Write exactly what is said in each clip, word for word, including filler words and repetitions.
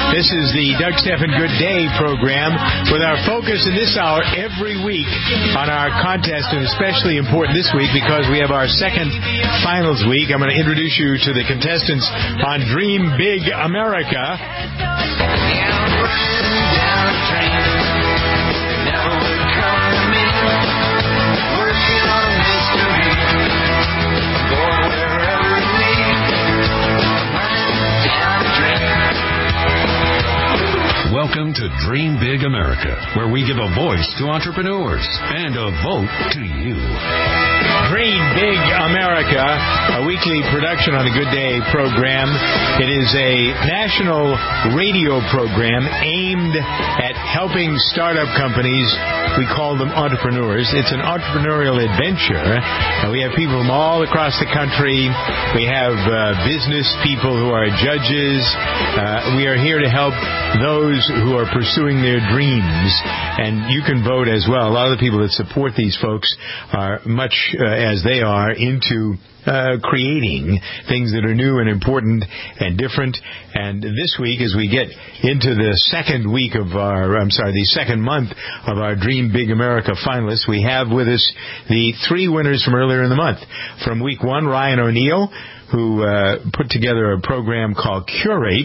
This is the Doug Stephan Good Day program with our focus in this hour every week on our contest, and especially important this week because we have our second finals week. I'm going to introduce you to the contestants on Dream Big America. Welcome to Dream Big America, where we give a voice to entrepreneurs and a vote to you. Dream Big America, a weekly production on the Good Day program. It is a national radio program aimed at helping startup companies. We call them entrepreneurs. It's an entrepreneurial adventure. Uh, we have people from all across the country. We have uh, business people who are judges. Uh, we are here to help those who are pursuing their dreams, and you can vote as well. A lot of the people that support these folks are much uh, as they are into uh, creating things that are new and important and different. And this week, as we get into the second week of our, I'm sorry, the second month of our Dream Big America finalists, we have with us the three winners from earlier in the month. From week one, Ryan O'Neill, who uh, put together a program called Curate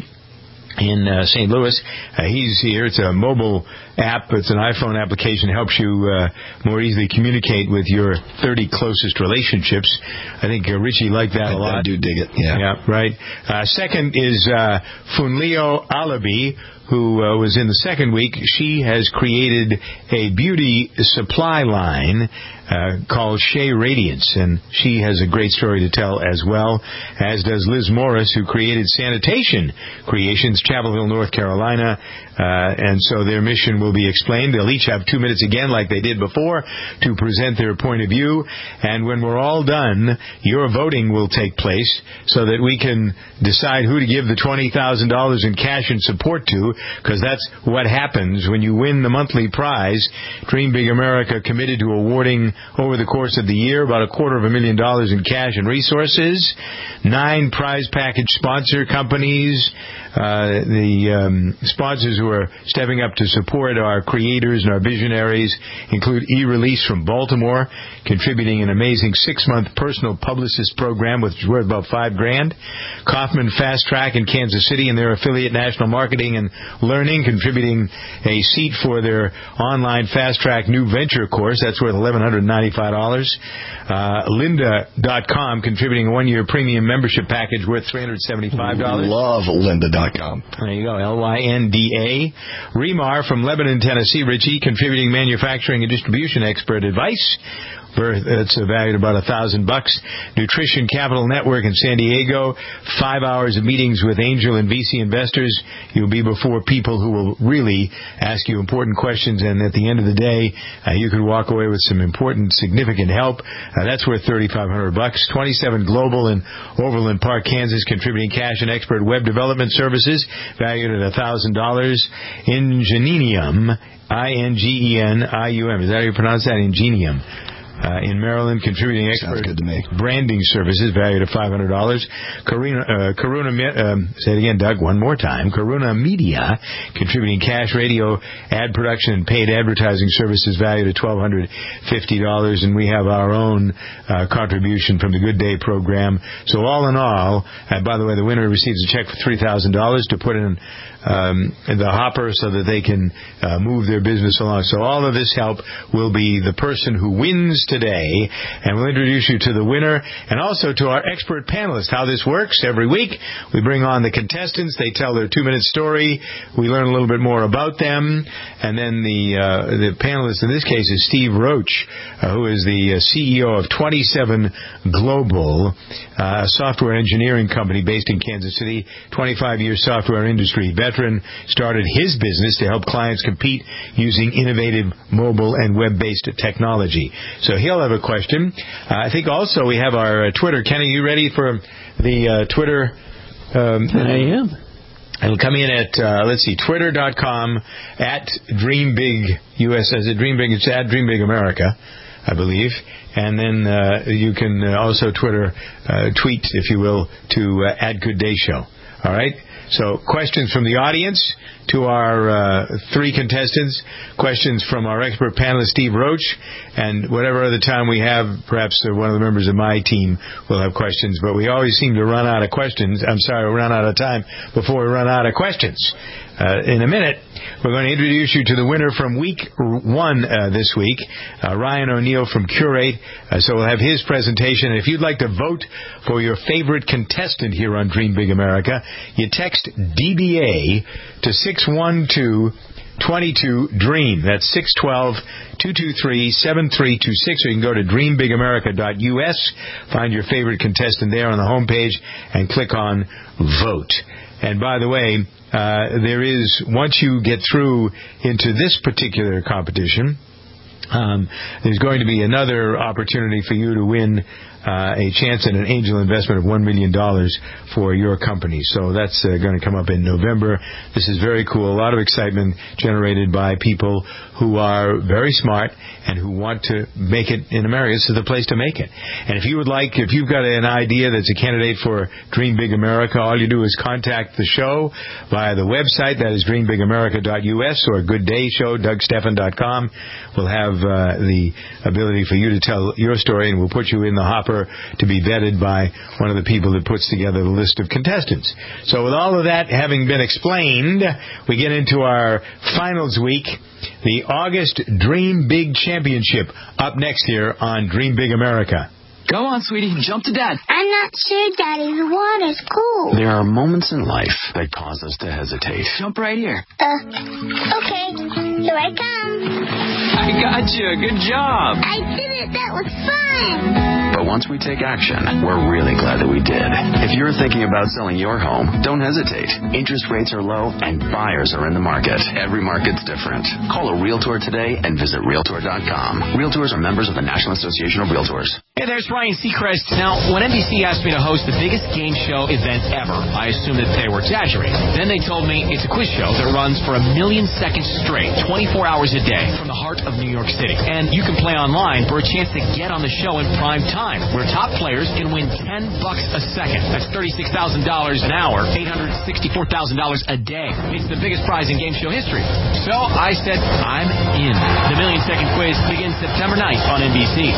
in uh, Saint Louis. Uh, he's here. It's a mobile app. It's an iPhone application. Helps you uh, more easily communicate with your thirty closest relationships. I think uh, Richie liked that I, a lot. I do dig it. Yeah. Yeah, right. Uh, second is uh, Funleo Alabi, who uh, was in the second week. She has created a beauty supply line uh, called Shea Radiance, and she has a great story to tell as well, as does Liz Morris, who created Sanitation Creations, Chapel Hill, North Carolina, uh, and so their mission will be explained. They'll each have two minutes again, like they did before, to present their point of view, and when we're all done, your voting will take place so that we can decide who to give the twenty thousand dollars in cash and support to, because that's what happens when you win the monthly prize. Dream Big America committed to awarding over the course of the year about a quarter of a million dollars in cash and resources. Nine prize package sponsor companies. Uh, the um, sponsors who are stepping up to support our creators and our visionaries include E-Release from Baltimore, contributing an amazing six-month personal publicist program, which is worth about five grand. Kaufman Fast Track in Kansas City and their affiliate National Marketing and Learning, contributing a seat for their online Fast Track new venture course. That's worth eleven ninety-five dollars. Uh, Lynda dot com, contributing a one-year premium membership package worth three hundred seventy-five dollars. Love Lynda dot com. There you go, L Y N D A. Remar from Lebanon, Tennessee, Richie, contributing manufacturing and distribution expert advice. It's valued about a thousand bucks. Nutrition Capital Network in San Diego. Five hours of meetings with angel and V C investors. You'll be before people who will really ask you important questions, and at the end of the day, uh, you could walk away with some important, significant help. Uh, that's worth thirty-five hundred bucks. twenty-seven Global in Overland Park, Kansas, contributing cash and expert web development services, valued at a thousand dollars. Ingenium, I N G E N I U M. Is that how you pronounce that? Ingenium. Uh, in Maryland, contributing expert good to me. branding services valued at five hundred dollars. Karuna, uh, Karuna, um, say it again, Doug, one more time. Karuna Media, contributing cash, radio, ad production, and paid advertising services valued at twelve fifty dollars. And we have our own uh, contribution from the Good Day program. So all in all, uh, by the way, the winner receives a check for three thousand dollars to put in Um, in the hopper so that they can uh, move their business along. So all of this help will be the person who wins today, and we'll introduce you to the winner and also to our expert panelists. How this works every week, we bring on the contestants. They tell their two-minute story. We learn a little bit more about them, and then the uh, the panelist in this case is Steve Roach, uh, who is the uh, C E O of twenty-seven Global, uh, a software engineering company based in Kansas City, twenty-five year software industry veteran. Started his business to help clients compete using innovative mobile and web-based technology. So he'll have a question. Uh, I think also we have our uh, Twitter. Kenny, you ready for the uh, Twitter? Um, I am. It'll come in at, uh, let's see, twitter dot com at DreamBigUS. Is it DreamBig? It's at DreamBig America, I believe. And then uh, you can uh, also Twitter, uh, tweet, if you will, to uh, at Good Day Show. All right? So questions from the audience to our uh, three contestants, questions from our expert panelist, Steve Roach, and whatever other time we have, perhaps uh, one of the members of my team will have questions, but we always seem to run out of questions. I'm sorry, run out of time before we run out of questions. Uh, in a minute, we're going to introduce you to the winner from week one uh, this week, uh, Ryan O'Neill from Curate. Uh, so we'll have his presentation. And if you'd like to vote for your favorite contestant here on Dream Big America, you text D B A to six one two, two two, DREAM. That's six one two, two two three, seven three two six, or you can go to dream big america dot U S, find your favorite contestant there on the homepage, and click on Vote. And by the way, uh, there is, once you get through into this particular competition, um, there's going to be another opportunity for you to win uh, a chance at an angel investment of one million dollars for your company. So that's uh, going to come up in November. This is very cool. A lot of excitement generated by people who are very smart and who want to make it in America. This is the place to make it. And if you would like, if you've got an idea that's a candidate for Dream Big America, all you do is contact the show via the website. That is dream big america dot U S, or Good Day Show, doug stephan dot com. We'll have uh, the ability for you to tell your story, and we'll put you in the hopper to be vetted by one of the people that puts together the list of contestants. So with all of that having been explained, we get into our finals week, the August Dream Big Championship, up next here on Dream Big America. Go on, sweetie. Jump to Dad. I'm not sure, Daddy. The water's cool. There are moments in life that cause us to hesitate. Jump right here. Uh, okay. Here I come. I got you. Good job. I did it. That was fun. But once we take action, we're really glad that we did. If you're thinking about selling your home, don't hesitate. Interest rates are low and buyers are in the market. Every market's different. Call a Realtor today and visit realtor dot com. Realtors are members of the National Association of Realtors. Hey, there's Ryan Seacrest. Now, when N B C asked me to host the biggest game show event ever, I assumed that they were exaggerating. Then they told me it's a quiz show that runs for a million seconds straight, twenty-four hours a day, from the heart of New York City. And you can play online for a chance to get on the show in prime time, where top players can win ten bucks a second. That's thirty-six thousand dollars an hour, eight hundred sixty-four thousand dollars a day. It's the biggest prize in game show history. So I said, I'm in. The Million Second Quiz begins September ninth on N B C.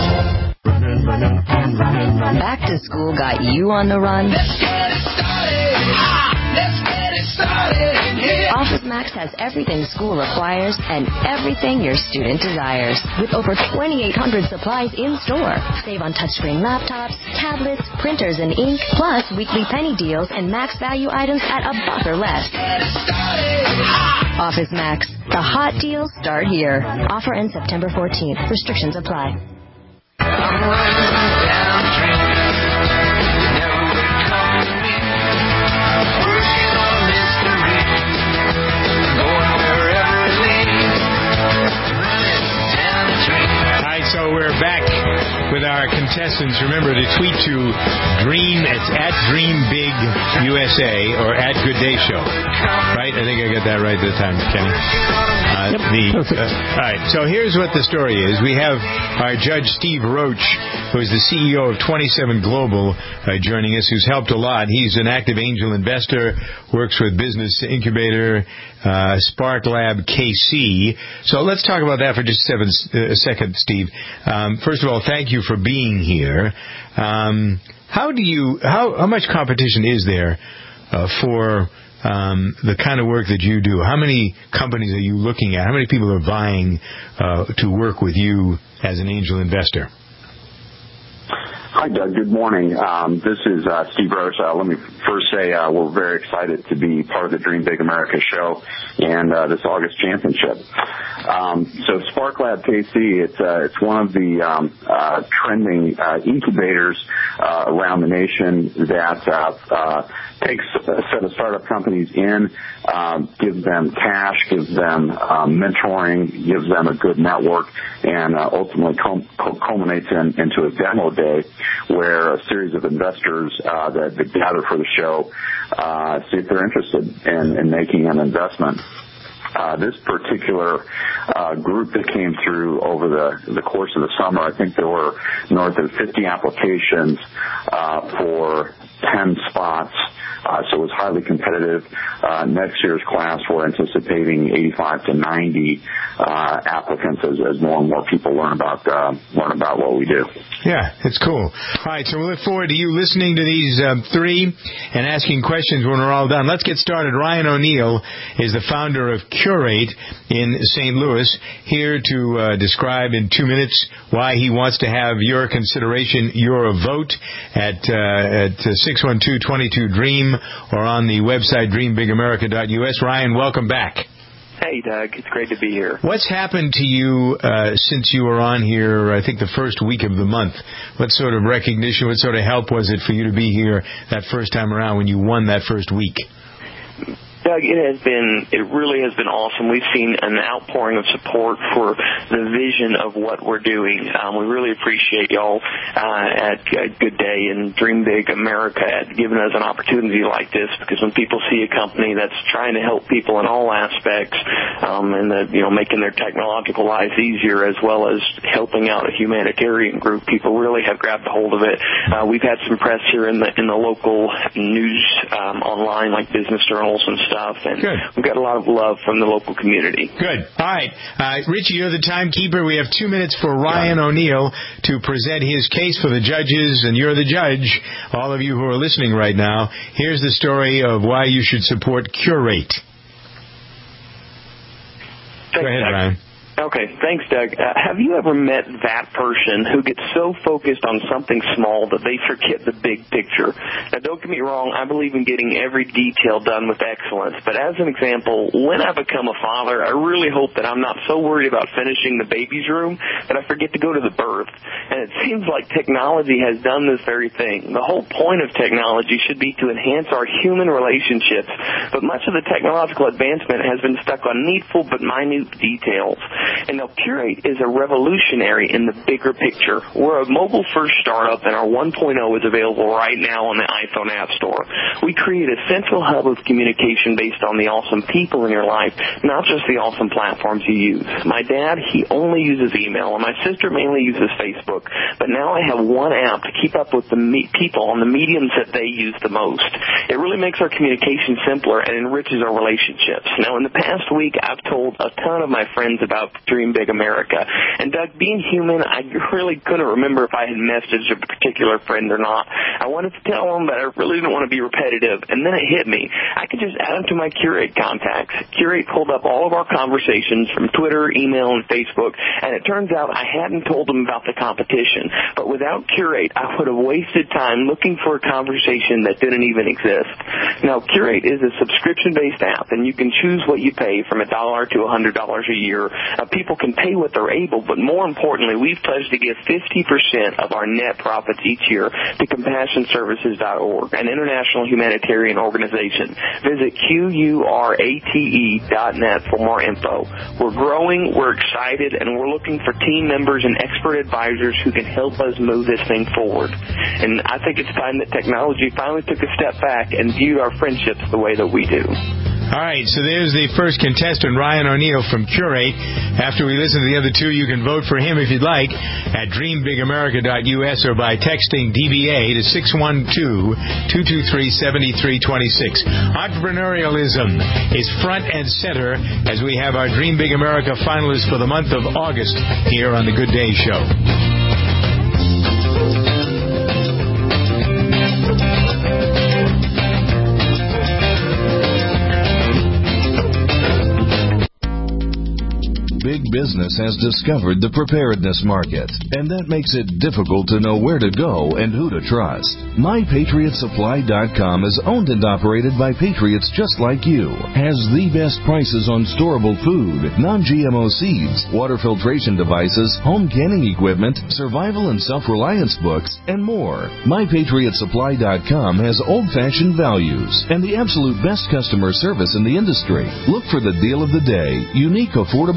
Back to school got you on the run? Let's get it started. Ah, let's get it started. Yeah. Office Max has everything school requires and everything your student desires. With over twenty-eight hundred supplies in store. Save on touchscreen laptops, tablets, printers, and ink, plus weekly penny deals and max value items at a buck or less. Get it started. Ah. Office Max. The hot deals start here. Offer ends September fourteenth. Restrictions apply. I'm running down dreams, never would come to me. Working on mysteries, going wherever it leads. Running down a dream. All right, so we're back with our contestants. Remember to tweet to Dream, it's at Dream Big U S A or at Good Day Show. Right? I think I got that right this time, Kenny. Uh, the, uh, all right, so here's what the story is. We have our judge, Steve Roach, who is the C E O of twenty-seven Global, uh, joining us, who's helped a lot. He's an active angel investor, works with Business Incubator, uh, Spark Lab K C. So let's talk about that for just seven, uh, a second, Steve. Um, first of all, thank you for being here. Um, how do you, how, how much competition is there uh, for Um, the kind of work that you do? How many companies are you looking at? How many people are vying uh, to work with you as an angel investor? Hi, Doug. Good morning. Um, this is uh, Steve Roach. Uh, let me first say uh, we're very excited to be part of the Dream Big America show and uh, this August championship. Um, so Spark Lab K C, it's uh, it's one of the um, uh, trending uh, incubators uh, around the nation that uh, uh, takes a set of startup companies in, um, gives them cash, gives them um, mentoring, gives them a good network, and uh, ultimately com- culminates in, into a demo day where a series of investors uh, that, that gather for the show uh, see if they're interested in, in making an investment. Uh, this particular uh, group that came through over the, the course of the summer, I think there were north of fifty applications uh, for ten spots Uh, so it was highly competitive. Uh, next year's class, we're anticipating eighty-five to ninety uh, applicants as, as more and more people learn about uh, learn about what we do. Yeah, it's cool. All right, so we look forward to you listening to these um, three and asking questions when we're all done. Let's get started. Ryan O'Neill is the founder of Curate in Saint Louis, here to uh, describe in two minutes why he wants to have your consideration, your vote at uh, at six one two, two two, DREAM or on the website dream big america dot U S. Ryan, welcome back. Hey, Doug. It's great to be here. What's happened to you uh, since you were on here, I think, the first week of the month? What sort of recognition, what sort of help was it for you to be here that first time around when you won that first week? Doug, it has been, it really has been awesome. We've seen an outpouring of support for the vision of what we're doing. Um, we really appreciate y'all uh, at, at Good Day and Dream Big America at giving us an opportunity like this, because when people see a company that's trying to help people in all aspects um, and, the, you know, making their technological lives easier as well as helping out a humanitarian group, people really have grabbed a hold of it. Uh, we've had some press here in the, in the local news um, online, like business journals and stuff. And Good. We've got a lot of love from the local community. Good. All right. Uh, Richie, you're the timekeeper. We have two minutes for Ryan O'Neill to present his case for the judges, and you're the judge, all of you who are listening right now. Here's the story of why you should support Curate. Go ahead, Ryan. Okay, thanks, Doug. Uh, have you ever met that person who gets so focused on something small that they forget the big picture? Now, don't get me wrong, I believe in getting every detail done with excellence, but as an example, when I become a father, I really hope that I'm not so worried about finishing the baby's room that I forget to go to the birth. And it seems like technology has done this very thing. The whole point of technology should be to enhance our human relationships, but much of the technological advancement has been stuck on needful but minute details. And now Curate is a revolutionary in the bigger picture. We're a mobile-first startup, and our one point oh is available right now on the iPhone App Store. We create a central hub of communication based on the awesome people in your life, not just the awesome platforms you use. My dad, he only uses email, and my sister mainly uses Facebook. But now I have one app to keep up with the me- people on the mediums that they use the most. It really makes our communication simpler and enriches our relationships. Now, in the past week, I've told a ton of my friends about Dream Big America. And, Doug, being human, I really couldn't remember if I had messaged a particular friend or not. I wanted to tell them, but I really didn't want to be repetitive. And then it hit me. I could just add them to my Curate contacts. Curate pulled up all of our conversations from Twitter, email, and Facebook, and it turns out I hadn't told them about the competition. But without Curate, I would have wasted time looking for a conversation that didn't even exist. Now, Curate is a subscription-based app, and you can choose what you pay from a dollar to one hundred dollars a year. Uh, people can pay what they're able, but more importantly, we've pledged to give fifty percent of our net profits each year to compassion services dot org, an international humanitarian organization. Visit Q U R A T E dot net for more info. We're growing, we're excited, and we're looking for team members and expert advisors who can help us move this thing forward. And I think it's time that technology finally took a step back and viewed our friendships the way that we do. All right, so there's the first contestant, Ryan O'Neill from Curate. After we listen to the other two, you can vote for him if you'd like at dream big america dot U S or by texting D B A to six one two, two two three, seven three two six. Entrepreneurialism is front and center as we have our Dream Big America finalists for the month of August here on the Good Day Show. Big business has discovered the preparedness market, and that makes it difficult to know where to go and who to trust. my patriot supply dot com is owned and operated by patriots just like you, has the best prices on storable food, non-G M O seeds, water filtration devices, home canning equipment, survival and self-reliance books, and more. my patriot supply dot com has old-fashioned values and the absolute best customer service in the industry. Look for the deal of the day, unique affordable survival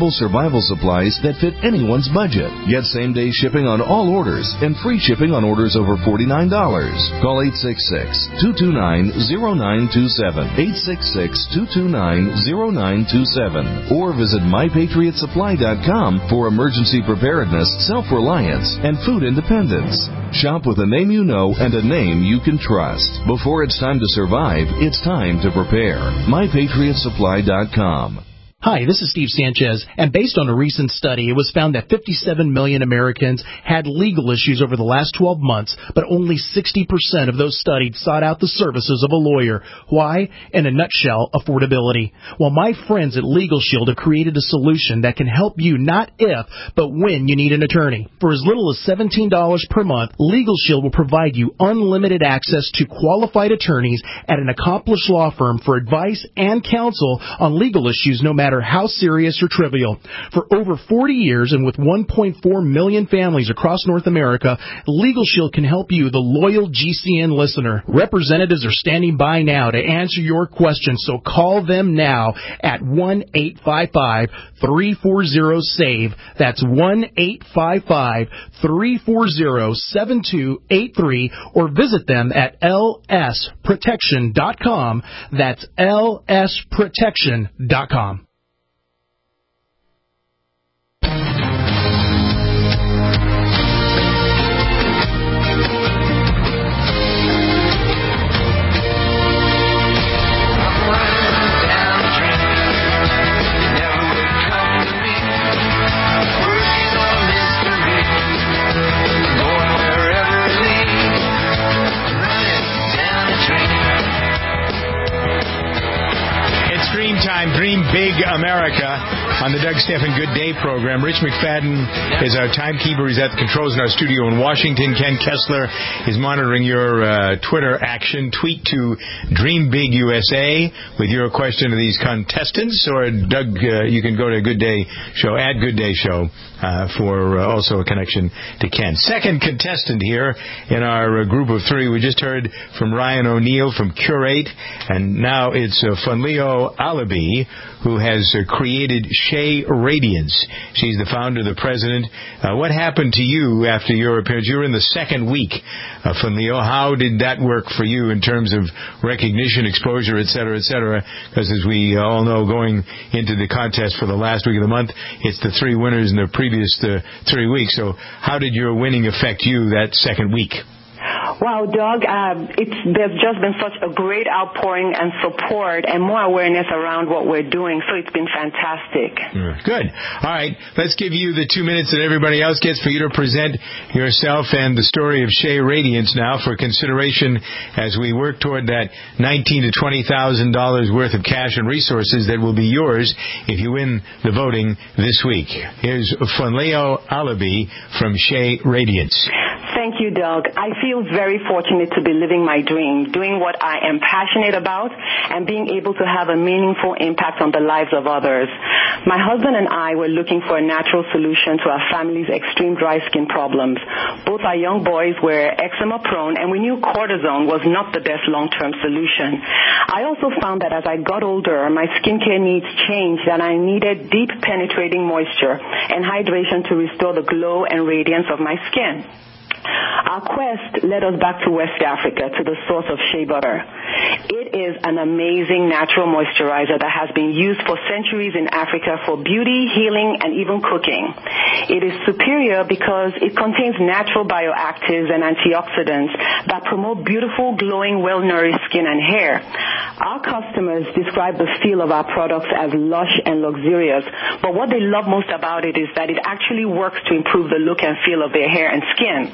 travel supplies that fit anyone's budget. Get same-day shipping on all orders and free shipping on orders over forty-nine dollars. Call eight six six, two two nine, zero nine two seven, eight six six, two two nine, zero nine two seven, or visit my patriot supply dot com for emergency preparedness, self-reliance, and food independence. Shop with a name you know and a name you can trust. Before it's time to survive, it's time to prepare. my patriot supply dot com. Hi, this is Steve Sanchez, and based on a recent study, it was found that fifty-seven million Americans had legal issues over the last twelve months, but only sixty percent of those studied sought out the services of a lawyer. Why? In a nutshell, affordability. Well, my friends at Legal Shield have created a solution that can help you not if, but when you need an attorney. For as little as seventeen dollars per month, Legal Shield will provide you unlimited access to qualified attorneys at an accomplished law firm for advice and counsel on legal issues no matter how serious or trivial. For over forty years and with one point four million families across North America, Legal Shield can help you, the loyal G C N listener. Representatives are standing by now to answer your questions, so call them now at one eight five five, three four zero, SAVE. That's one eight five five, three four zero, seven two eight three, or visit them at L S protection dot com. That's L S protection dot com. Time, Dream Big America on the Doug Stephan Good Day program. Rich McFadden is our timekeeper. He's at the controls in our studio in Washington. Ken Kessler is monitoring your uh, Twitter action. Tweet to Dream Big U S A with your question to these contestants, or Doug, uh, you can go to Good Day Show, at Good Day Show, uh, for uh, also a connection to Ken. Second contestant here in our uh, group of three. We just heard from Ryan O'Neill from Curate, and now it's uh, Funleo Alabi, who has uh, created Shea Radiance. She's the founder, the president. Uh, what happened to you after your appearance? You were in the second week, uh, Funleo. How did that work for you in terms of recognition, exposure, et cetera, et cetera? Because as we all know, going into the contest for the last week of the month, it's the three winners in the previous uh, three weeks. So how did your winning affect you that second week? Wow, Doug, uh, it's, there's just been such a great outpouring and support and more awareness around what we're doing, so it's been fantastic. Good. All right, let's give you the two minutes that everybody else gets for you to present yourself and the story of Shea Radiance now for consideration as we work toward that nineteen thousand to twenty thousand dollars worth of cash and resources that will be yours if you win the voting this week. Here's Funleo Alabi from Shea Radiance. Thank you, Doug. I feel very fortunate to be living my dream, doing what I am passionate about, and being able to have a meaningful impact on the lives of others. My husband and I were looking for a natural solution to our family's extreme dry skin problems. Both our young boys were eczema prone, and we knew cortisone was not the best long-term solution. I also found that as I got older, my skincare needs changed, and I needed deep penetrating moisture and hydration to restore the glow and radiance of my skin. Our quest led us back to West Africa, to the source of shea butter. It is an amazing natural moisturizer that has been used for centuries in Africa for beauty, healing, and even cooking. It is superior because it contains natural bioactives and antioxidants that promote beautiful, glowing, well-nourished skin and hair. Our customers describe the feel of our products as lush and luxurious, but what they love most about it is that it actually works to improve the look and feel of their hair and skin.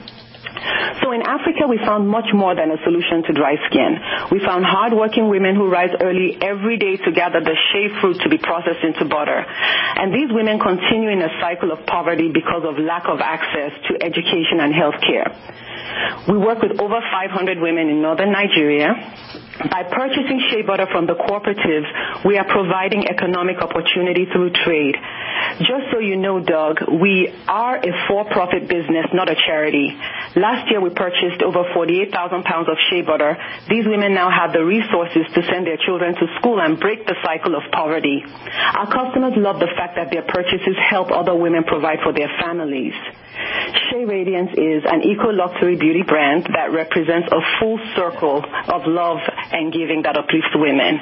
So in Africa, we found much more than a solution to dry skin. We found hard-working women who rise early every day to gather the shea fruit to be processed into butter. And these women continue in a cycle of poverty because of lack of access to education and health care. We work with over five hundred women in northern Nigeria. By purchasing shea butter from the cooperatives, we are providing economic opportunity through trade. Just so you know, Doug, we are a for-profit business, not a charity. Last year, we purchased over forty-eight thousand pounds of shea butter. These women now have the resources to send their children to school and break the cycle of poverty. Our customers love the fact that their purchases help other women provide for their families. Shea Radiance is an eco-luxury beauty brand that represents a full circle of love and giving that uplifts women.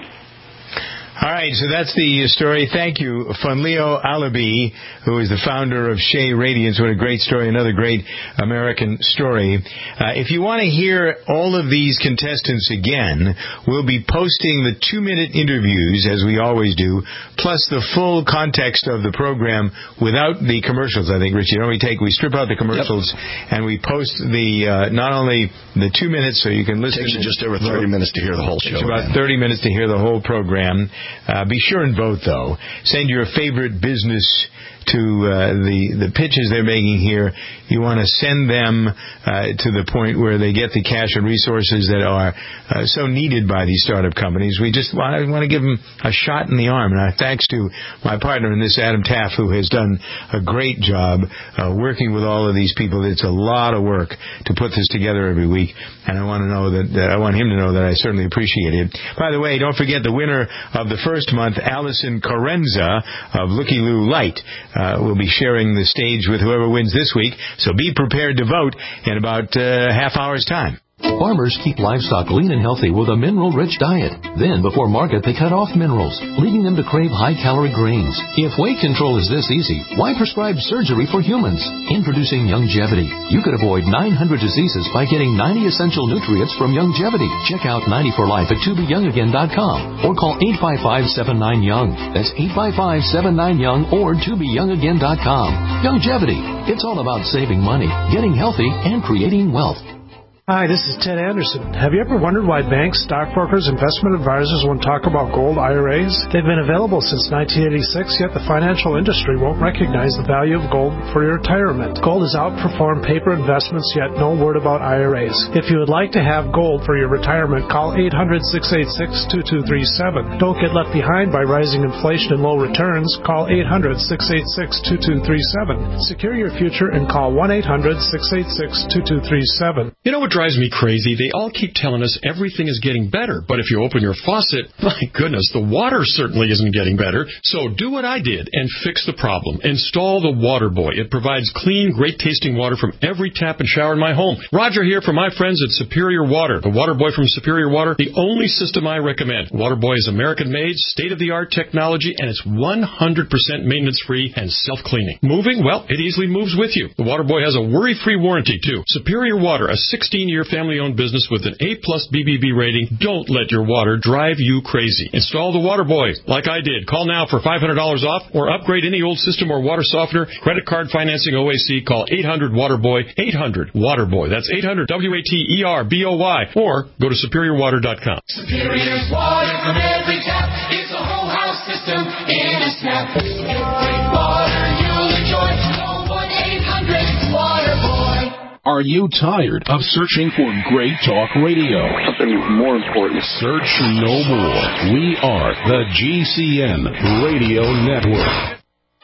All right, so that's the story. Thank you, Funleo Alabi, who is the founder of Shea Radiance. What a great story, another great American story. Uh, if you want to hear all of these contestants again, we'll be posting the two-minute interviews, as we always do, plus the full context of the program without the commercials, I think, Rich. You know, we take, we strip out the commercials, yep. and we post the, uh, not only the two minutes so you can listen. It takes you just over thirty minutes to hear the whole show. It's about thirty minutes to hear the whole program. Uh, be sure and vote, though. Send your favorite business to uh, the the pitches they're making here. You want to send them uh, to the point where they get the cash and resources that are uh, so needed by these startup companies. We just want to, want to give them a shot in the arm. And our thanks to my partner in this, Adam Taff, who has done a great job uh, working with all of these people. It's a lot of work to put this together every week, and I want to know that, that I want him to know that I certainly appreciate it. By the way, don't forget the winner of the first month, Allison Corenza of Looky Loo Light. Uh, we'll be sharing the stage with whoever wins this week, so be prepared to vote in about uh, half hour's time. Farmers keep livestock lean and healthy with a mineral-rich diet. Then, before market, they cut off minerals, leading them to crave high-calorie grains. If weight control is this easy, why prescribe surgery for humans? Introducing Youngevity. You could avoid nine hundred diseases by getting ninety essential nutrients from Youngevity. Check out ninety for life at to be young again dot com or call eight five five, seven nine, young. That's eight five five, seven nine, young or to be young again dot com. Youngevity. It's all about saving money, getting healthy, and creating wealth. Hi, this is Ted Anderson. Have you ever wondered why banks, stockbrokers, investment advisors won't talk about gold I R As? They've been available since nineteen eighty-six, yet the financial industry won't recognize the value of gold for your retirement. Gold has outperformed paper investments, yet no word about I R As. If you would like to have gold for your retirement, call eight hundred, six eight six, two two three seven. Don't get left behind by rising inflation and low returns. Call eight hundred, six eight six, two two three seven. Secure your future and call one eight hundred, six eight six, two two three seven. You know what drives me crazy? They all keep telling us everything is getting better, but if you open your faucet, my goodness, the water certainly isn't getting better. So do what I did and fix the problem. Install the Water Boy. It provides clean, great-tasting water from every tap and shower in my home. Roger here from my friends at Superior Water. The Water Boy from Superior Water, the only system I recommend. Water Boy is American-made, state-of-the-art technology, and it's one hundred percent maintenance-free and self-cleaning. Moving? Well, it easily moves with you. The Water Boy has a worry-free warranty, too. Superior Water, a sixteen-year family-owned business with an A plus B B B rating. Don't let your water drive you crazy. Install the Water Boy like I did. Call now for five hundred dollars off or upgrade any old system or water softener. Credit card financing O A C. Call eight hundred water boy. eight hundred water boy. That's eight hundred W A T E R B O Y. Or go to superior water dot com. Superior's water from every tap. It's a whole house system in a snap. Great water you'll enjoy. Call one eight hundred water boy. Are you tired of searching for great talk radio? Something more important. Search no more. We are the G C N Radio Network.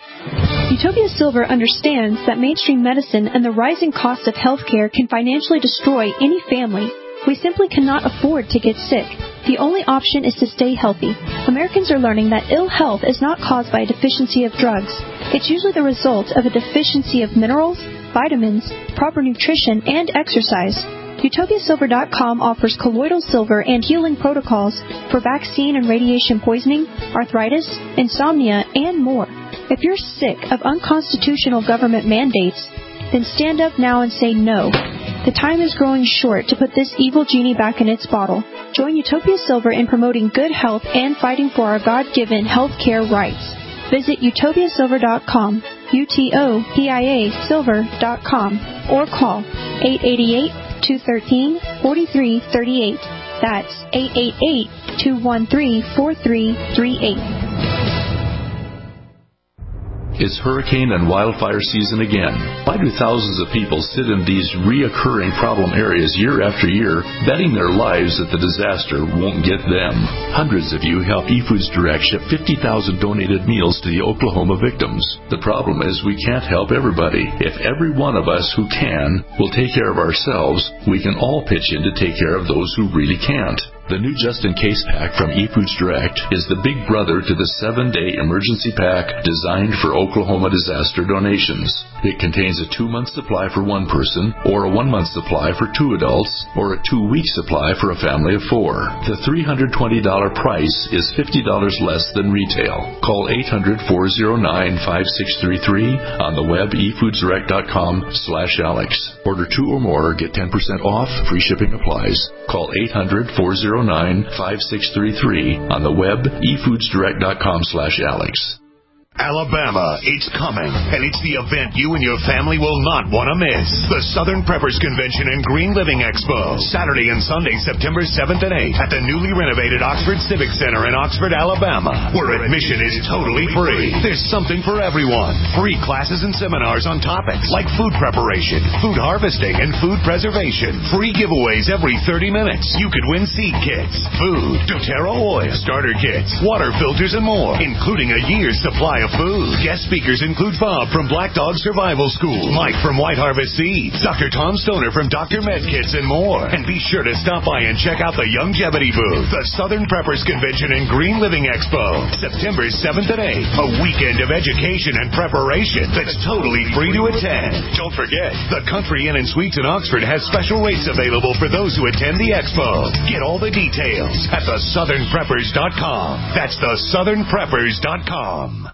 Utopia Silver understands that mainstream medicine and the rising cost of healthcare can financially destroy any family. We simply cannot afford to get sick. The only option is to stay healthy. Americans are learning that ill health is not caused by a deficiency of drugs. It's usually the result of a deficiency of minerals, vitamins, proper nutrition, and exercise. Utopia Silver dot com offers colloidal silver and healing protocols for vaccine and radiation poisoning, arthritis, insomnia, and more. If you're sick of unconstitutional government mandates, then stand up now and say no. The time is growing short to put this evil genie back in its bottle. Join Utopia Silver in promoting good health and fighting for our God-given health care rights. Visit Utopia Silver dot com, U T O P I A Silver dot com, or call eight eight eight, two one three, four three three eight. That's eight eight eight, two one three, four three three eight. It's hurricane and wildfire season again. Why do thousands of people sit in these reoccurring problem areas year after year, betting their lives that the disaster won't get them? Hundreds of you help eFoods Direct ship fifty thousand donated meals to the Oklahoma victims. The problem is we can't help everybody. If every one of us who can will take care of ourselves, we can all pitch in to take care of those who really can't. The new Just-In-Case pack from eFoods Direct is the big brother to the seven-day emergency pack designed for Oklahoma disaster donations. It contains a two-month supply for one person, or a one-month supply for two adults, or a two-week supply for a family of four. The three hundred twenty dollars price is fifty dollars less than retail. Call eight hundred, four oh nine, five six three three on the web e foods direct dot com slash Alex. Order two or more, get ten percent off, free shipping applies. Call eight hundred, four oh nine, five six three three on the web e foods direct dot com slash Alex. Alabama, it's coming, and it's the event you and your family will not want to miss. The Southern Preppers Convention and Green Living Expo, Saturday and Sunday, September seventh and eighth, at the newly renovated Oxford Civic Center in Oxford, Alabama, where admission is totally free. There's something for everyone. Free classes and seminars on topics like food preparation, food harvesting, and food preservation. Free giveaways every thirty minutes. You could win seed kits, food, doTERRA oil, starter kits, water filters, and more, including a year's supply of food. Guest speakers include Bob from Black Dog Survival School, Mike from White Harvest Seeds, Doctor Tom Stoner from Doctor Med Kits, and more. And be sure to stop by and check out the Longevity booth. The Southern Preppers Convention and Green Living Expo, September seventh and eighth. A weekend of education and preparation that's totally free to attend. Don't forget, the Country Inn and Suites in Oxford has special rates available for those who attend the expo. Get all the details at the southern preppers dot com. That's the southern preppers dot com.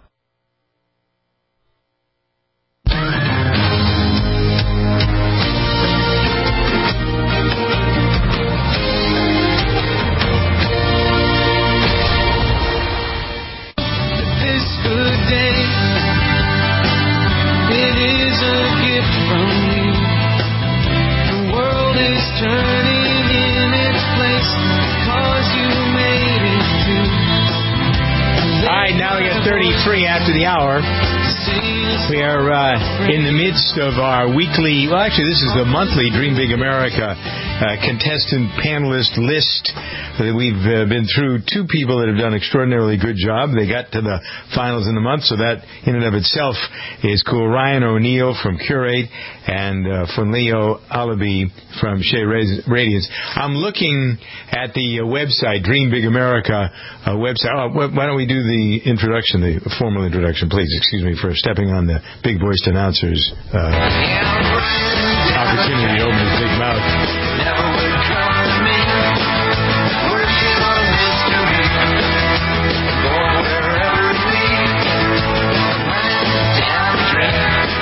thirty-three after the hour. We are uh, in the midst of our weekly, well, actually, this is the monthly Dream Big America uh, contestant panelist list. Uh, we've uh, been through two people that have done an extraordinarily good job. They got to the finals in the month, so that in and of itself is cool. Ryan O'Neill from Curate and uh, Funleo Alabi from Shea Radiance. I'm looking at the uh, website, Dream Big America uh, website. Oh, why don't we do the introduction, the formal introduction, please? Excuse me for stepping on the big voiced announcer's uh, opportunity to open his big mouth. Never would come to me, working on mystery, going wherever it leads, down the track.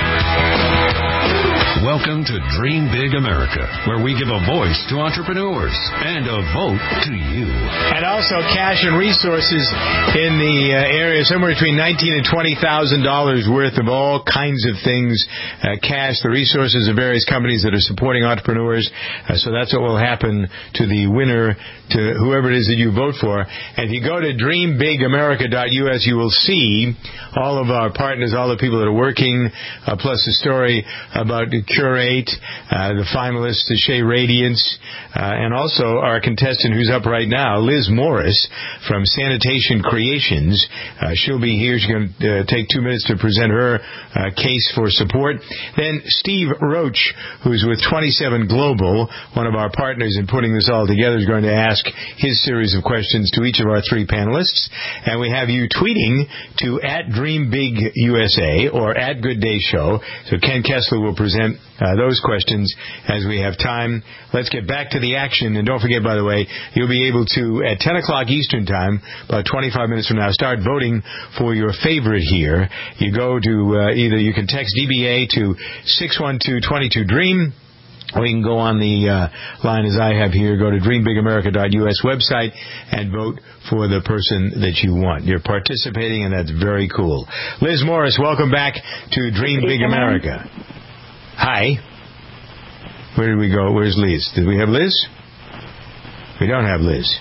Welcome to Dream Big America, where we give a voice to entrepreneurs and a vote to you. And also cash and resources in the uh, area, somewhere between nineteen thousand dollars and twenty thousand dollars worth of all kinds of things. Uh, cash, the resources of various companies that are supporting entrepreneurs. Uh, so that's what will happen to the winner, to whoever it is that you vote for. And if you go to dream big america dot U S, you will see all of our partners, all the people that are working, uh, plus the story about Curate, uh, the finalists, the Shea Radiance, uh, and also our contestant who's up right now, Liz Morris from Sanitation Creations. Uh, she'll be here. She's going to uh, take two minutes to present her uh, case for support. Then Steve Roach, who's with twenty-seven Global, one of our partners in putting this all together, is going to ask his series of questions to each of our three panelists. And we have you tweeting to at Dream Big U S A or at Good Day Show. So Ken Kessler will present Uh, those questions as we have time. Let's get back to the action. And don't forget, by the way, you'll be able to, at ten o'clock Eastern Time, about twenty-five minutes from now, start voting for your favorite here. You go to uh, either you can text D B A to six one two, two two, DREAM, or you can go on the uh, line as I have here, go to dream big america dot U S website and vote for the person that you want. You're participating, and that's very cool. Liz Morris, welcome back to Dream Big America. Hi. Where did we go? Where's Liz? Did we have Liz? We don't have Liz.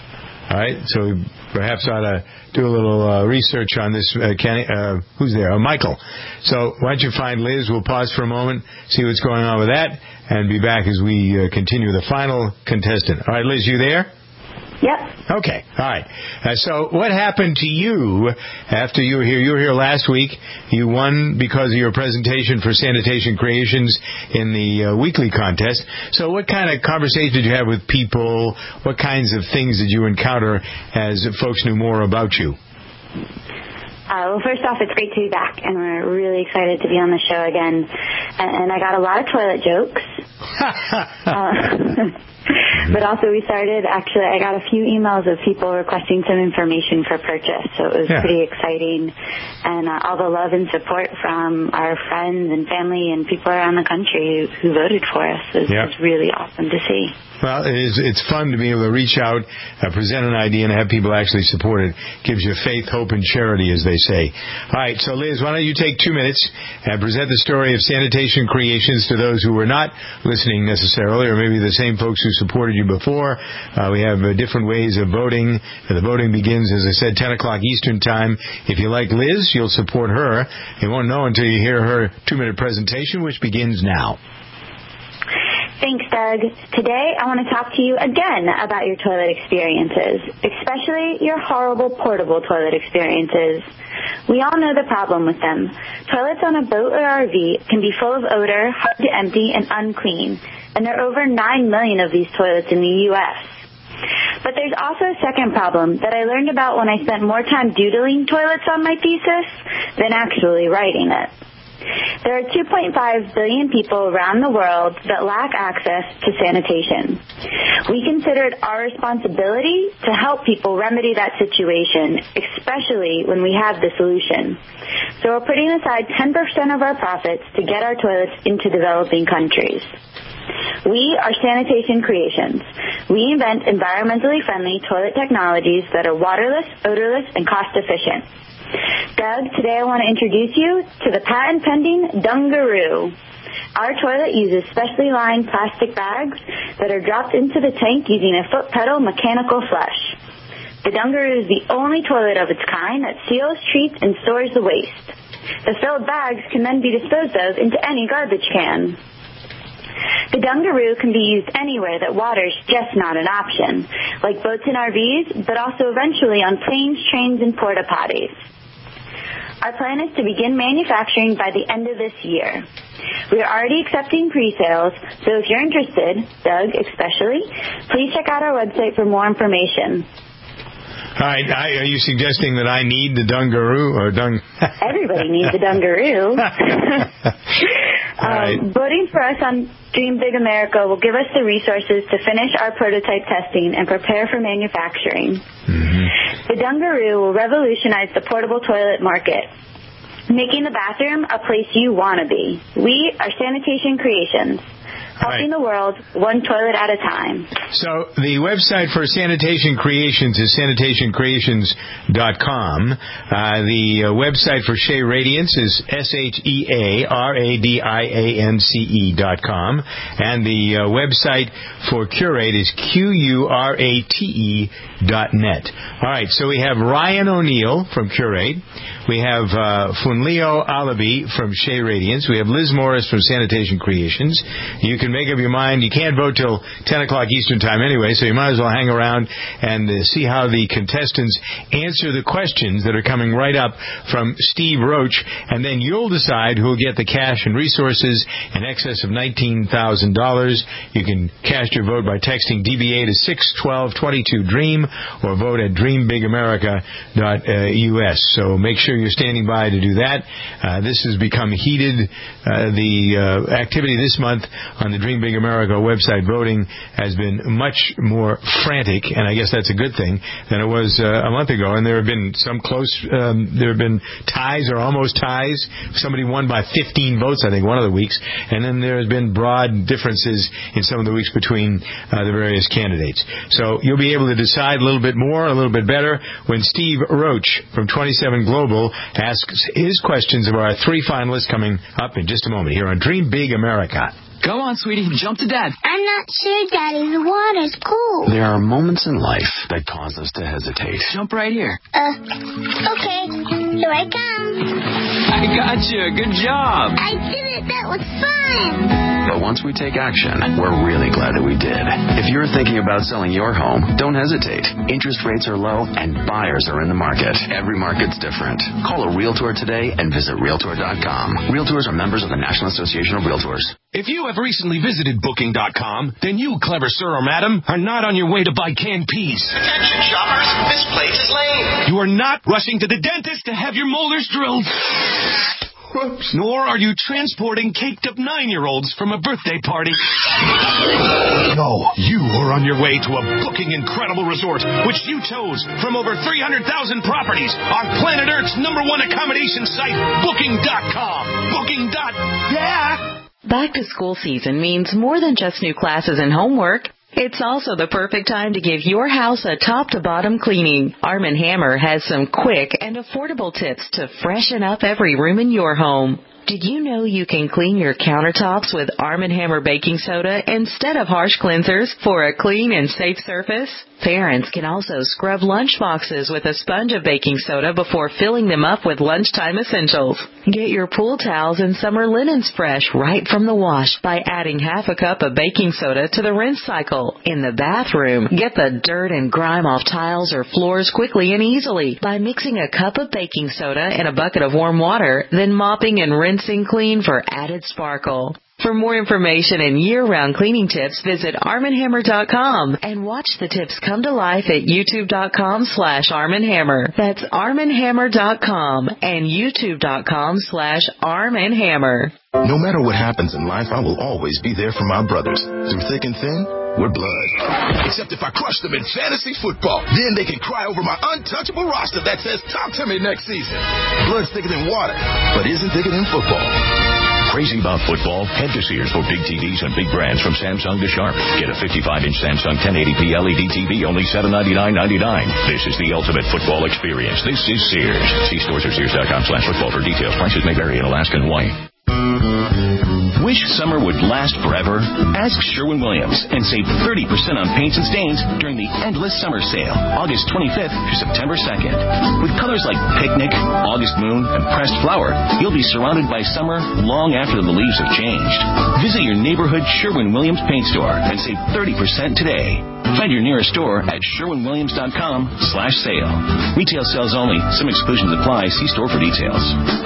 All right, so we perhaps ought to do a little uh, research on this. Uh, Kenny, uh, who's there? Oh, Michael. So why don't you find Liz? We'll pause for a moment, see what's going on with that, and be back as we uh, continue the final contestant. All right, Liz, you there? Yep. Okay. All right. Uh, so what happened to you after you were here? You were here last week. You won because of your presentation for Sanitation Creations in the uh, weekly contest. So what kind of conversation did you have with people? What kinds of things did you encounter as folks knew more about you? Uh, well, first off, it's great to be back, and we're really excited to be on the show again. And, and I got a lot of toilet jokes. uh, But also we started, actually, I got a few emails of people requesting some information for purchase, so it was yeah. pretty exciting. And uh, all the love and support from our friends and family and people around the country who, who voted for us was, yeah. was really awesome to see. Well, it is, it's fun to be able to reach out, uh, present an idea, and have people actually support it. Gives you faith, hope, and charity, as they say. All right, so Liz, why don't you take two minutes and present the story of Sanitation Creations to those who were not listening necessarily, or maybe the same folks who supported you before. Uh, we have uh, different ways of voting. Uh, the voting begins, as I said, ten o'clock Eastern Time. If you like Liz, you'll support her. You won't know until you hear her two-minute presentation, which begins now. Thanks, Doug. Today, I want to talk to you again about your toilet experiences, especially your horrible portable toilet experiences. We all know the problem with them. Toilets on a boat or R V can be full of odor, hard to empty, and unclean, and there are over nine million of these toilets in the U S But there's also a second problem that I learned about when I spent more time doodling toilets on my thesis than actually writing it. There are two point five billion people around the world that lack access to sanitation. We consider it our responsibility to help people remedy that situation, especially when we have the solution. So we're putting aside ten percent of our profits to get our toilets into developing countries. We are Sanitation Creations. We invent environmentally friendly toilet technologies that are waterless, odorless, and cost-efficient. Doug, today I want to introduce you to the patent-pending Dungaroo. Our toilet uses specially lined plastic bags that are dropped into the tank using a foot pedal mechanical flush. The Dungaroo is the only toilet of its kind that seals, treats, and stores the waste. The filled bags can then be disposed of into any garbage can. The Dungaroo can be used anywhere that water's just not an option, like boats and R Vs, but also eventually on planes, trains, and porta potties. Our plan is to begin manufacturing by the end of this year. We are already accepting pre-sales, so if you're interested, Doug especially, please check out our website for more information. All right, I, are you suggesting that I need the Dungaroo or Dung? Everybody needs the Dungaroo. right. um, voting for us on Dream Big America will give us the resources to finish our prototype testing and prepare for manufacturing. Mm-hmm. The Dungaroo will revolutionize the portable toilet market, making the bathroom a place you want to be. We are Sanitation Creations, helping right. the world one toilet at a time. So the website for Sanitation Creations is sanitation creations dot com. Uh, the uh, website for Shea Radiance is S H E A R A D I A N C E dot com. And the uh, website for Curate is Q U R A T E dot net. All right, so we have Ryan O'Neill from Curate. We have uh, Funleo Alabi from Shea Radiance. We have Liz Morris from Sanitation Creations. You can make up your mind. You can't vote till ten o'clock Eastern Time anyway, so you might as well hang around and uh, see how the contestants answer the questions that are coming right up from Steve Roach, and then you'll decide who will get the cash and resources in excess of nineteen thousand dollars. You can cast your vote by texting D B A to six one two two two DREAM or vote at dream big america dot U S. So make sure you're standing by to do that. Uh, this has become heated. Uh, the uh, activity this month on the Dream Big America website voting has been much more frantic, and I guess that's a good thing, than it was uh, a month ago. And there have been some close, um, there have been ties or almost ties. Somebody won by fifteen votes, I think, one of the weeks. And then there has been broad differences in some of the weeks between uh, the various candidates. So you'll be able to decide a little bit more, a little bit better, when Steve Roach from twenty-seven Global asks his questions of our three finalists coming up in just a moment here on Dream Big America. Go on, sweetie. Jump to Dad. I'm not sure, Daddy. The water's cool. There are moments in life that cause us to hesitate. Jump right here. Uh, okay. Here I come. I got you. Good job. I did it. That was fun. But once we take action, we're really glad that we did. If you're thinking about selling your home, don't hesitate. Interest rates are low and buyers are in the market. Every market's different. Call a Realtor today and visit Realtor dot com. Realtors are members of the National Association of Realtors. If you have recently visited Booking dot com, then you, clever sir or madam, are not on your way to buy canned peas. Attention shoppers, this place is lame. You are not rushing to the dentist to have your molars drilled. Whoops. Nor are you transporting caked-up nine-year-olds from a birthday party. No, you are on your way to a Booking Incredible Resort, which you chose from over three hundred thousand properties on planet Earth's number one accommodation site, Booking dot com. Booking. Yeah. Back to school season means more than just new classes and homework. It's also the perfect time to give your house a top-to-bottom cleaning. Arm and Hammer has some quick and affordable tips to freshen up every room in your home. Did you know you can clean your countertops with Arm and Hammer baking soda instead of harsh cleansers for a clean and safe surface? Parents can also scrub lunch boxes with a sponge of baking soda before filling them up with lunchtime essentials. Get your pool towels and summer linens fresh right from the wash by adding half a cup of baking soda to the rinse cycle. In the bathroom, get the dirt and grime off tiles or floors quickly and easily by mixing a cup of baking soda in a bucket of warm water, then mopping and rinsing clean for added sparkle. For more information and year-round cleaning tips, visit arm and hammer dot com and watch the tips come to life at youtube dot com slash arm and hammer. That's arm and hammer dot com and youtube dot com slash arm and hammer. No matter what happens in life, I will always be there for my brothers. Through thick and thin, we're blood. Except if I crush them in fantasy football. Then they can cry over my untouchable roster that says, talk to me next season. Blood's thicker than water, but isn't thicker than football. Crazy about football? Head to Sears for big T Vs and big brands from Samsung to Sharp. Get a fifty-five inch Samsung ten eighty p L E D T V, only seven ninety-nine ninety-nine. This is the ultimate football experience. This is Sears. See stores or sears dot com slash football for details. Prices may vary in Alaska and Hawaii. Wish summer would last forever? Ask Sherwin-Williams and save thirty percent on paints and stains during the Endless Summer Sale, August twenty-fifth through September second. With colors like Picnic, August Moon, and Pressed Flower, you'll be surrounded by summer long after the leaves have changed. Visit your neighborhood Sherwin-Williams paint store and save thirty percent today. Find your nearest store at sherwin williams dot com slash sale. Retail sales only. Some exclusions apply. See store for details.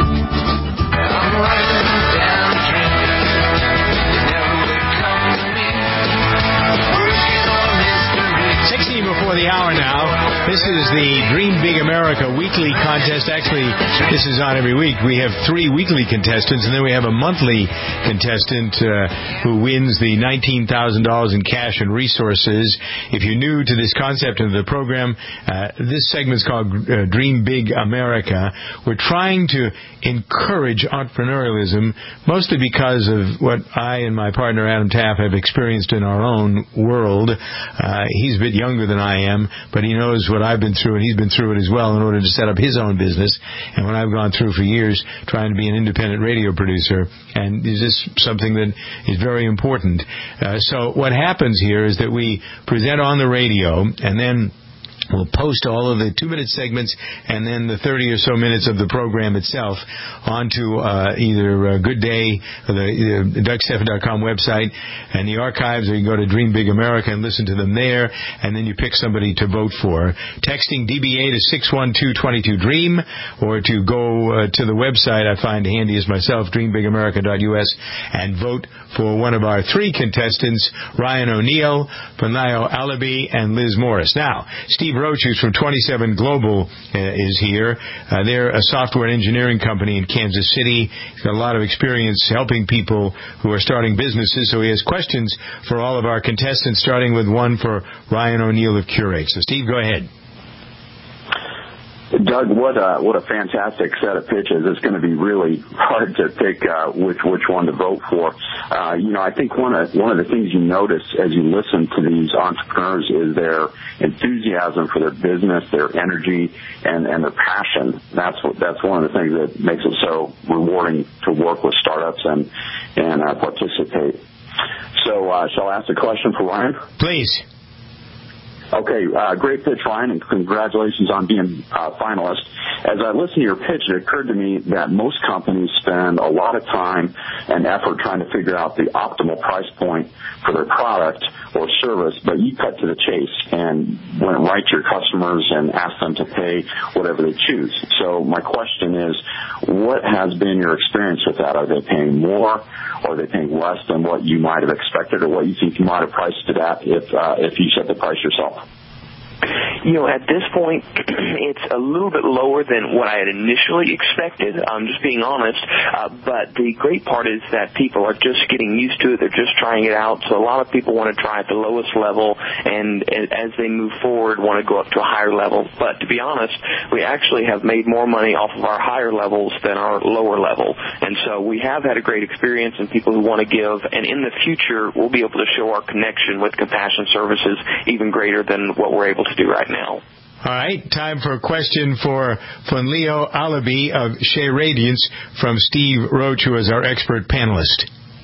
sixteen before the hour now. This is the Dream Big America weekly contest. Actually, this is on every week. We have three weekly contestants, and then we have a monthly contestant uh, who wins the nineteen thousand dollars in cash and resources. If you're new to this concept of the program, uh, this segment's called uh, Dream Big America. We're trying to encourage entrepreneurialism, mostly because of what I and my partner Adam Taff have experienced in our own world. Uh, he's a bit younger than I am, but he knows what I've been through, and he's been through it as well in order to set up his own business, and what I've gone through for years trying to be an independent radio producer. And is this something that is very important? Uh, so what happens here is that we present on the radio, and then we'll post all of the two-minute segments and then the thirty or so minutes of the program itself onto uh, either uh, Good Day, or the, the Doug Stephan dot com website, and the archives, or you can go to Dream Big America and listen to them there, and then you pick somebody to vote for. Texting D B A to six one two, two two, DREAM, or to go uh, to the website I find handy as myself, dream big america dot U S, and vote for one of our three contestants, Ryan O'Neill, Funlayo Alabi, and Liz Morris. Now, Steve Roach, who's from twenty-seven Global, uh, is here. Uh, they're a software engineering company in Kansas City. He's got a lot of experience helping people who are starting businesses, so he has questions for all of our contestants, starting with one for Ryan O'Neill of Curate. So, Steve, go ahead. Doug, what a, what a fantastic set of pitches. It's going to be really hard to pick uh, which which one to vote for. Uh, you know, I think one of one of the things you notice as you listen to these entrepreneurs is their enthusiasm for their business, their energy, and, and their passion. That's what, that's one of the things that makes it so rewarding to work with startups and and uh, participate So uh, shall I ask a question for Ryan? Please. Okay, uh, great pitch, Ryan, and congratulations on being uh, finalist. As I listened to your pitch, it occurred to me that most companies spend a lot of time and effort trying to figure out the optimal price point for their product or service, but you cut to the chase and went right to your customers and asked them to pay whatever they choose. So my question is, what has been your experience with that? Are they paying more, or are they paying less than what you might have expected, or what you think you might have priced it at if uh, if you set the price yourself? You know, at this point, it's a little bit lower than what I had initially expected, um, just being honest. Uh, but the great part is that people are just getting used to it. They're just trying it out. So a lot of people want to try at the lowest level, and as they move forward, want to go up to a higher level. But to be honest, we actually have made more money off of our higher levels than our lower level. And so we have had a great experience in people who want to give. And in the future, we'll be able to show our connection with Compassion Services even greater than what we're able to do right now. All right, time for a question for Funleo Alabi of Shea Radiance from Steve Roach, who is our expert panelist.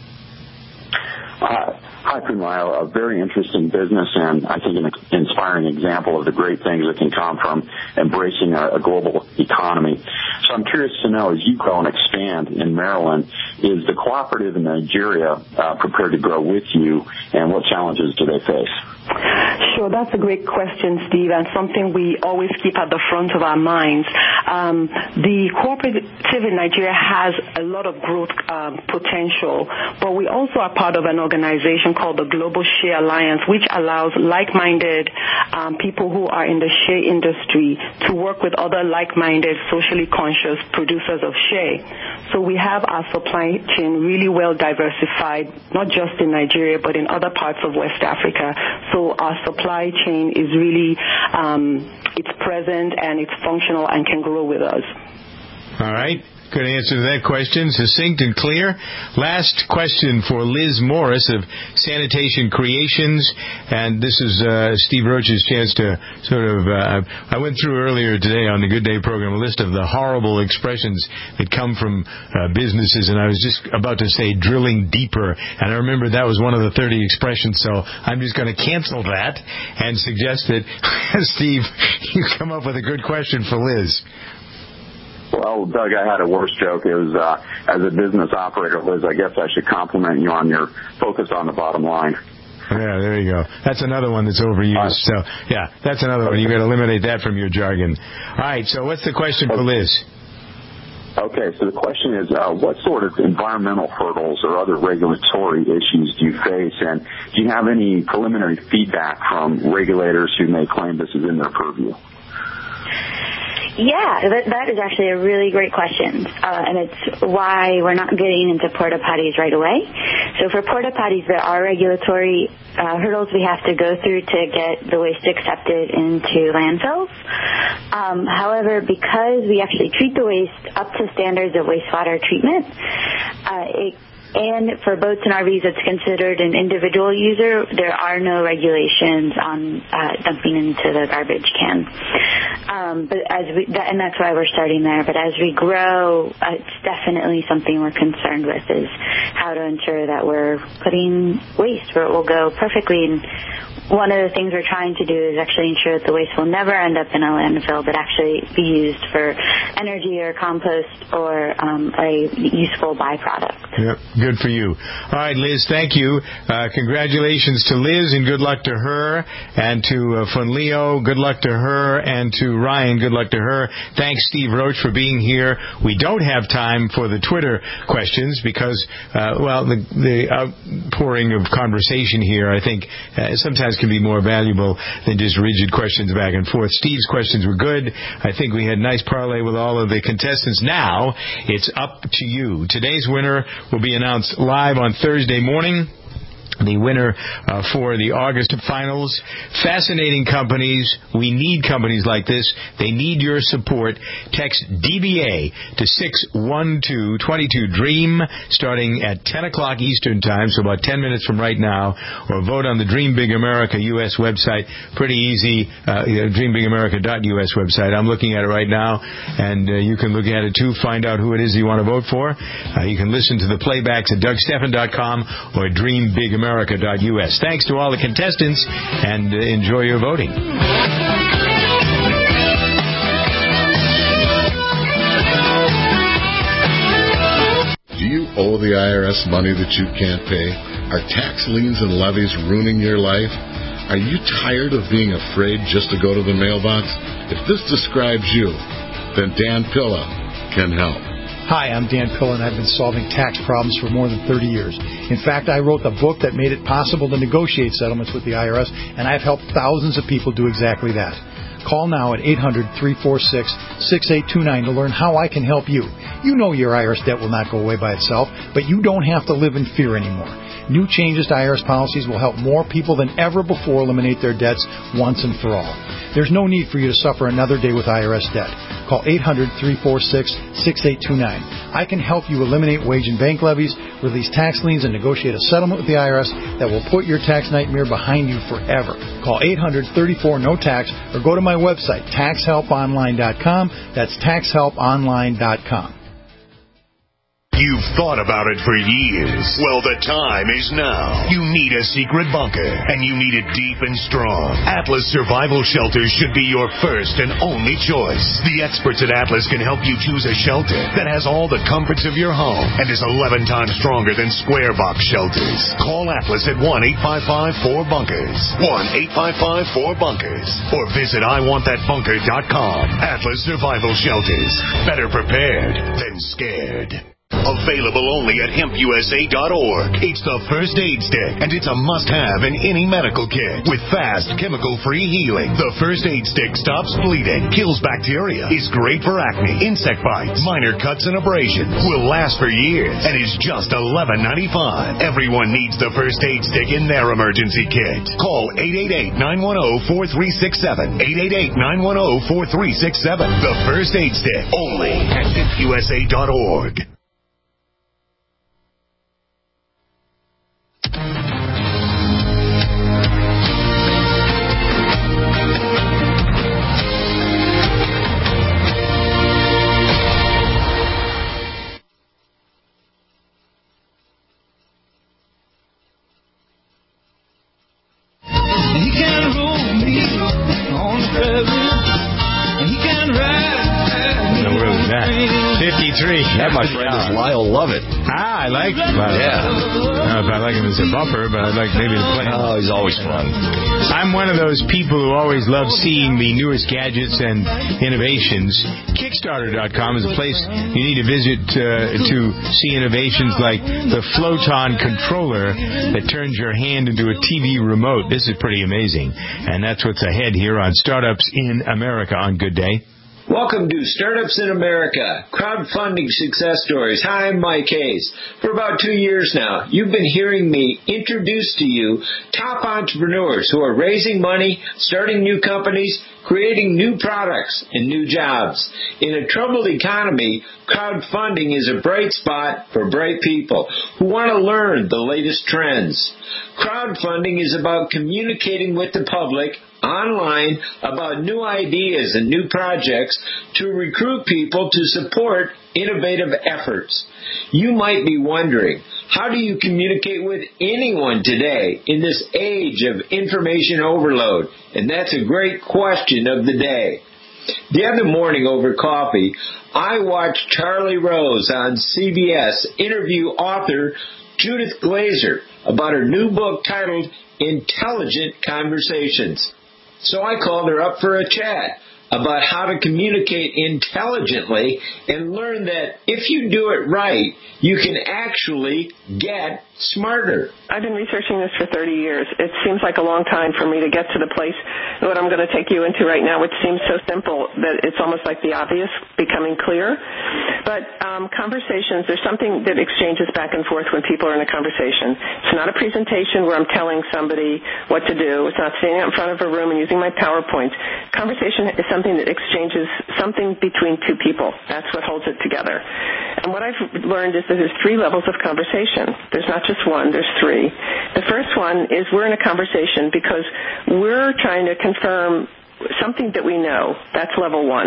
Uh, hi, Funleo. A very interesting business, and I think an inspiring example of the great things that can come from embracing a, a global economy. So I'm curious to know, as you grow and expand in Maryland, is the cooperative in Nigeria uh, prepared to grow with you, and what challenges do they face? Sure, that's a great question, Steve, and something we always keep at the front of our minds. Um, the cooperative in Nigeria has a lot of growth um, potential, but we also are part of an organization called the Global Shea Alliance, which allows like-minded um, people who are in the shea industry to work with other like-minded, socially conscious producers of shea. So we have our supply chain really well diversified, not just in Nigeria, but in other parts of West Africa. So our supply chain is really, um, it's present and it's functional and can grow with us. All right. Good answer to that question. Succinct and clear. Last question for Liz Morris of Sanitation Creations. And this is uh, Steve Roach's chance to sort of, uh, I went through earlier today on the Good Day program a list of the horrible expressions that come from uh, businesses. And I was just about to say drilling deeper. And I remember that was one of the thirty expressions. So I'm just going to cancel that and suggest that, Steve, you come up with a good question for Liz. Well, Doug, I had a worse joke. It was, uh, as a business operator, Liz, I guess I should compliment you on your focus on the bottom line. Yeah, there you go. That's another one that's overused. So, yeah, that's another one. You've got to eliminate that from your jargon. All right, so what's the question for Liz? Okay, so the question is, uh, what sort of environmental hurdles or other regulatory issues do you face, and do you have any preliminary feedback from regulators who may claim this is in their purview? Yeah, that, that is actually a really great question, uh, and it's why we're not getting into porta potties right away. So for porta potties, there are regulatory uh, hurdles we have to go through to get the waste accepted into landfills. Um, however, because we actually treat the waste up to standards of wastewater treatment, uh, it And for boats and R Vs that's considered an individual user, there are no regulations on uh, dumping into the garbage can. Um, but as we, that, and that's why we're starting there. But as we grow, uh, it's definitely something we're concerned with, is how to ensure that we're putting waste where it will go perfectly. And one of the things we're trying to do is actually ensure that the waste will never end up in a landfill, but actually be used for energy or compost or um, a useful byproduct. Yep, good for you. All right, Liz, thank you. Uh, congratulations to Liz, and good luck to her, and to uh, Funleo, good luck to her, and to Ryan, good luck to her. Thanks, Steve Roach, for being here. We don't have time for the Twitter questions because, uh, well, the, the outpouring of conversation here, I think, uh, sometimes can be more valuable than just rigid questions back and forth. Steve's questions were good. I think we had nice parlay with all of the contestants. Now, it's up to you. Today's winner will be announced live on Thursday morning. The winner uh, for the August finals. Fascinating companies. We need companies like this. They need your support. Text D B A to six one two two two DREAM starting at ten o'clock Eastern Time, so about ten minutes from right now, or vote on the Dream Big America U S website. Pretty easy, uh, dream big america dot U S website. I'm looking at it right now, and uh, you can look at it too, find out who it is you want to vote for. Uh, you can listen to the playbacks at doug stephan dot com or Dream Big America. america dot u s. Thanks to all the contestants, and uh, enjoy your voting. Do you owe the I R S money that you can't pay? Are tax liens and levies ruining your life? Are you tired of being afraid just to go to the mailbox? If this describes you, then Dan Pilla can help. Hi, I'm Dan Pilla, and I've been solving tax problems for more than thirty years. In fact, I wrote the book that made it possible to negotiate settlements with the I R S, and I've helped thousands of people do exactly that. Call now at eight hundred, three four six, six eight two nine to learn how I can help you. You know your I R S debt will not go away by itself, but you don't have to live in fear anymore. New changes to I R S policies will help more people than ever before eliminate their debts once and for all. There's no need for you to suffer another day with I R S debt. Call eight hundred, three four six, six eight two nine. I can help you eliminate wage and bank levies, release tax liens, and negotiate a settlement with the I R S that will put your tax nightmare behind you forever. Call eight hundred, three four, N O T A X or go to my website, tax help online dot com. That's tax help online dot com. You've thought about it for years. Well, the time is now. You need a secret bunker, and you need it deep and strong. Atlas Survival Shelters should be your first and only choice. The experts at Atlas can help you choose a shelter that has all the comforts of your home and is eleven times stronger than square box shelters. Call Atlas at one eight five five, four bunkers. one eight five five, four bunkers. Or visit I want that bunker dot com. Atlas Survival Shelters. Better prepared than scared. Available only at hemp u s a dot org. It's the first aid stick, and it's a must-have in any medical kit. With fast, chemical-free healing, the first aid stick stops bleeding, kills bacteria, is great for acne, insect bites, minor cuts and abrasions, will last for years, and is just eleven ninety-five. Everyone needs the first aid stick in their emergency kit. Call eight eight eight, nine one zero, four three six seven. eight eight eight, nine one zero, four three six seven. The first aid stick, only at hemp u s a dot org. That, my friend, is Lyle Lovett. Ah, I like Lyle. Yeah. I don't know if I like him as a bumper, but I'd like maybe to play him. Oh, he's always fun. I'm one of those people who always love seeing the newest gadgets and innovations. Kickstarter dot com is a place you need to visit uh, to see innovations like the Floton controller that turns your hand into a T V remote. This is pretty amazing. And that's what's ahead here on Startups in America on Good Day. Welcome to Startups in America, crowdfunding success stories. Hi, I'm Mike Hayes. For about two years now, you've been hearing me introduce to you top entrepreneurs who are raising money, starting new companies, creating new products, and new jobs. In a troubled economy, crowdfunding is a bright spot for bright people who want to learn the latest trends. Crowdfunding is about communicating with the public online about new ideas and new projects to recruit people to support innovative efforts. You might be wondering, how do you communicate with anyone today in this age of information overload? And that's a great question of the day. The other morning over coffee, I watched Charlie Rose on C B S interview author Judith Glaser about her new book titled Intelligent Conversations. So I called her up for a chat about how to communicate intelligently and learn that if you do it right, you can actually get smarter. I've been researching this for thirty years. It seems like a long time for me to get to the place what I'm going to take you into right now, which seems so simple that it's almost like the obvious becoming clear. But um, conversations, there's something that exchanges back and forth when people are in a conversation. It's not a presentation where I'm telling somebody what to do. It's not standing out in front of a room and using my PowerPoint. Conversation is something that exchanges something between two people. That's what holds it together. And what I've learned is that there's three levels of conversation. There's not just one, there's three. The first one is we're in a conversation because we're trying to confirm something that we know. That's level one.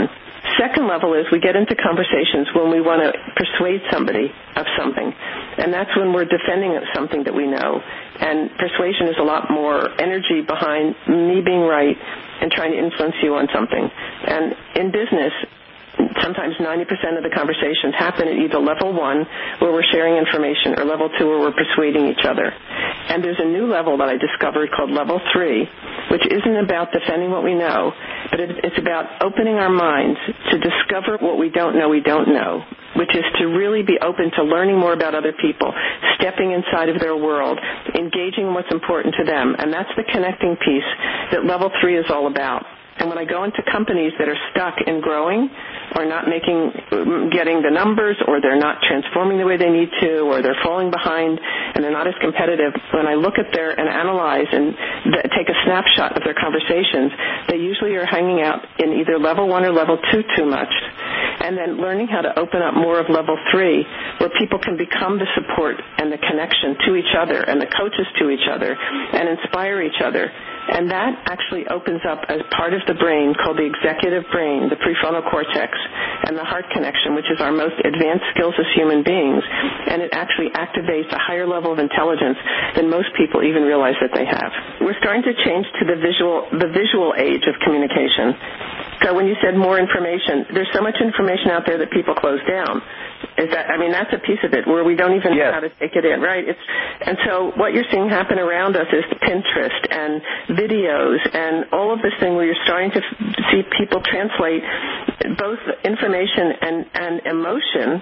Second level is we get into conversations when we want to persuade somebody of something, and that's when we're defending something that we know. And persuasion is a lot more energy behind me being right and trying to influence you on something. And in business, sometimes ninety percent of the conversations happen at either level one, where we're sharing information, or level two, where we're persuading each other. And there's a new level that I discovered called level three, which isn't about defending what we know, but it's about opening our minds to discover what we don't know we don't know, which is to really be open to learning more about other people, stepping inside of their world, engaging in what's important to them. And that's the connecting piece that level three is all about. And when I go into companies that are stuck in growing or not making, getting the numbers, or they're not transforming the way they need to, or they're falling behind and they're not as competitive, when I look at their and analyze and th- take a snapshot of their conversations, they usually are hanging out in either level one or level two too much. And then learning how to open up more of level three, where people can become the support and the connection to each other and the coaches to each other and inspire each other. And that actually opens up as part of the brain called the executive brain, the prefrontal cortex, and the heart connection, which is our most advanced skills as human beings. And it actually activates a higher level of intelligence than most people even realize that they have. We're starting to change to the visual, the visual age of communication. So when you said more information, there's so much information out there that people close down. Is that, I mean, that's a piece of it where we don't even know how to take it in, right? It's, and so what you're seeing happen around us is Pinterest and videos and all of this thing where you're starting to see people translate both information and, and emotion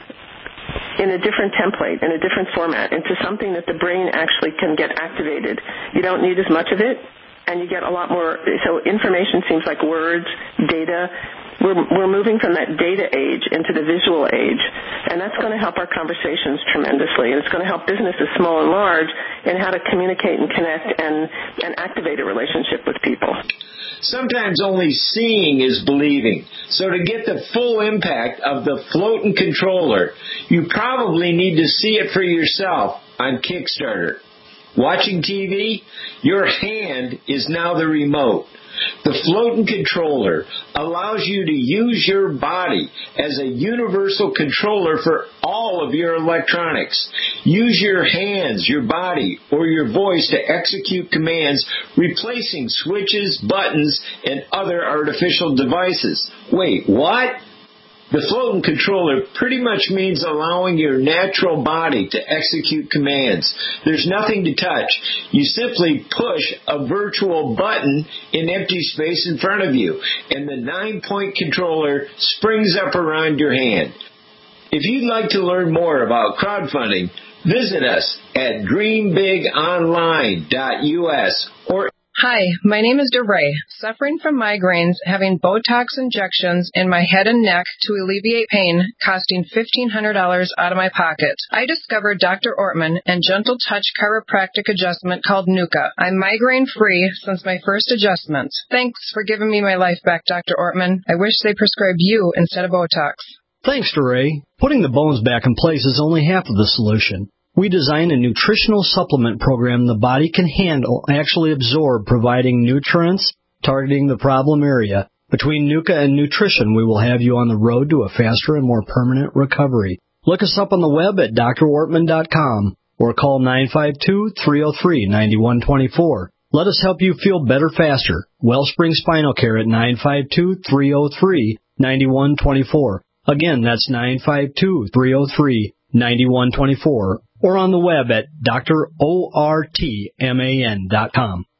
in a different template, in a different format, into something that the brain actually can get activated. You don't need as much of it, and you get a lot more. So information seems like words, data. We're, we're moving from that data age into the visual age, and that's going to help our conversations tremendously, and it's going to help businesses, small and large, in how to communicate and connect and, and activate a relationship with people. Sometimes only seeing is believing. So to get the full impact of the floating controller, you probably need to see it for yourself on Kickstarter. Watching T V? Your hand is now the remote. The floating controller allows you to use your body as a universal controller for all of your electronics. Use your hands, your body, or your voice to execute commands, replacing switches, buttons, and other artificial devices. Wait, what? The floating controller pretty much means allowing your natural body to execute commands. There's nothing to touch. You simply push a virtual button in empty space in front of you, and the nine-point controller springs up around your hand. If you'd like to learn more about crowdfunding, visit us at dream big online dot U S or Hi, my name is DeRay, suffering from migraines, having Botox injections in my head and neck to alleviate pain, costing fifteen hundred dollars out of my pocket. I discovered Doctor Ortman and Gentle Touch chiropractic adjustment called Nuka. I'm migraine-free since my first adjustments. Thanks for giving me my life back, Doctor Ortman. I wish they prescribed you instead of Botox. Thanks, DeRay. Putting the bones back in place is only half of the solution. We designed a nutritional supplement program the body can handle, actually absorb, providing nutrients, targeting the problem area. Between Nuka and nutrition, we will have you on the road to a faster and more permanent recovery. Look us up on the web at D R ortman dot com or call nine five two, three oh three, nine one two four. Let us help you feel better faster. Wellspring Spinal Care at nine five two, three oh three, nine one two four. Again, that's nine five two, three oh three, nine one two four. Or on the web at D R ortman dot com.